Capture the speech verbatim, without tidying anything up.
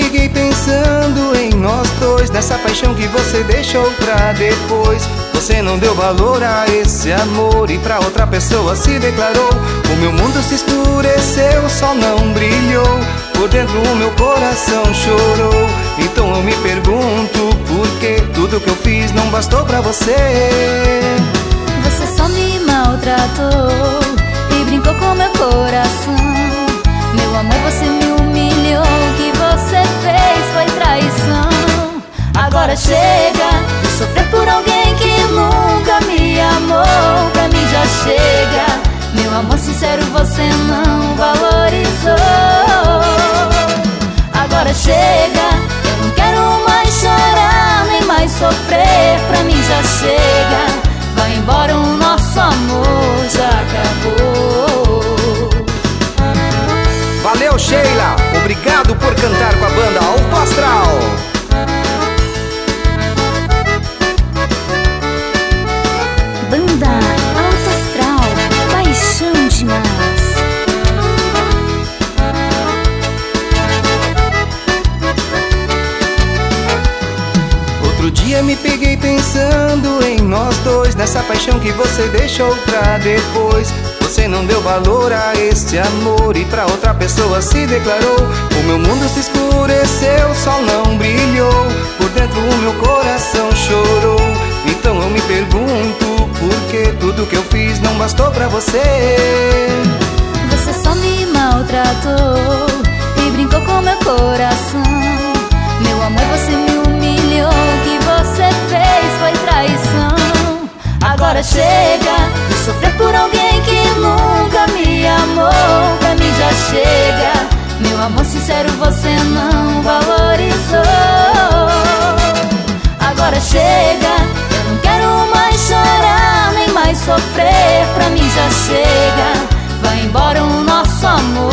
peguei pensando em nós dois, nessa paixão que você deixou pra depois. Você não deu valor a esse amor e pra outra pessoa se declarou. O meu mundo se escureceu, o sol não brilhou, por dentro o meu coração chorou. Então eu me pergunto por que tudo que eu fiz não bastou pra você. Você só me maltratou e brincou com meu coração. Meu amor, você me humilhou, o que você fez foi traição. Agora chega de sofrer por alguém que nunca me amou. Pra mim já chega, meu amor sincero você não valorizou. Agora chega, eu não quero mais chorar, nem mais sofrer. Pra mim já chega, vai embora, o nosso amor já acabou. Valeu, Sheila! Obrigado por cantar com a banda Alto Astral. Banda Alto Astral, paixão demais. Outro dia me peguei pensando em nós dois, nessa paixão que você deixou pra depois. Você não deu valor a este amor e pra outra pessoa se declarou. O meu mundo se escureceu, o sol não brilhou, por dentro o meu coração chorou. Então eu me pergunto por que tudo que eu fiz não bastou pra você. Você só me maltratou e brincou com meu coração. Meu amor, você me humilhou, o que você fez foi traição. Agora chega de sofrer por alguém que nunca me amou. Pra mim já chega, meu amor sincero você não valorizou. Agora chega, eu não quero mais chorar, nem mais sofrer. Pra mim já chega, vai embora, o nosso amor